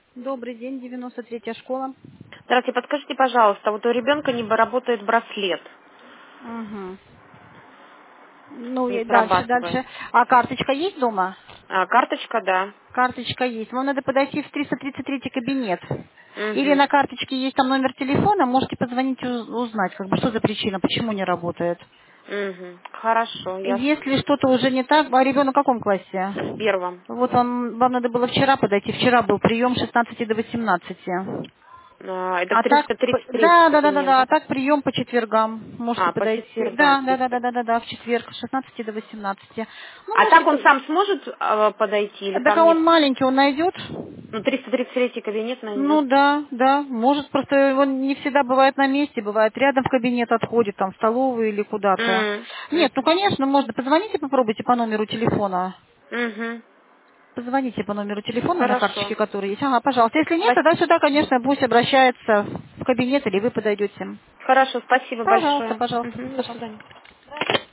Добрый день, 93-я школа. Здравствуйте, подскажите, пожалуйста, вот у ребенка не работает браслет, Угу. Ну не и срабатывает. дальше. А карточка есть дома? Карточка, да. Карточка есть. Вам надо подойти в 333 кабинет. Или Угу. на карточке есть там номер телефона, можете позвонить и узнать, как бы, что за причина, почему не работает. Угу. Хорошо, ясно. Если что-то уже не так, а ребенок в каком классе? В первом. Вот вам надо было вчера подойти. Вчера был прием с 16 до 18. Это в А так, 333 кабинет, да, да? а так прием по четвергам. Можете По подойти. четвергам. Да, в четверг с 16 до 18. Ну, А так он можете. сам сможет подойти или Так там а нет? он маленький, он найдет? Ну, 333 кабинет найдет. Ну да. Может, просто он не всегда бывает на месте, бывает рядом в кабинет отходит, там в столовую или куда-то. Нет, ну Угу. конечно, можно. Позвоните, попробуйте по номеру телефона. Угу. Позвоните по номеру телефона на Хорошо. карточке, который есть. Ага, пожалуйста. Если нет, тогда Спасибо. сюда, конечно, пусть обращается в кабинет или вы подойдете. Хорошо, спасибо Пожалуйста, большое. пожалуйста, Угу. До пожалуйста. свидания.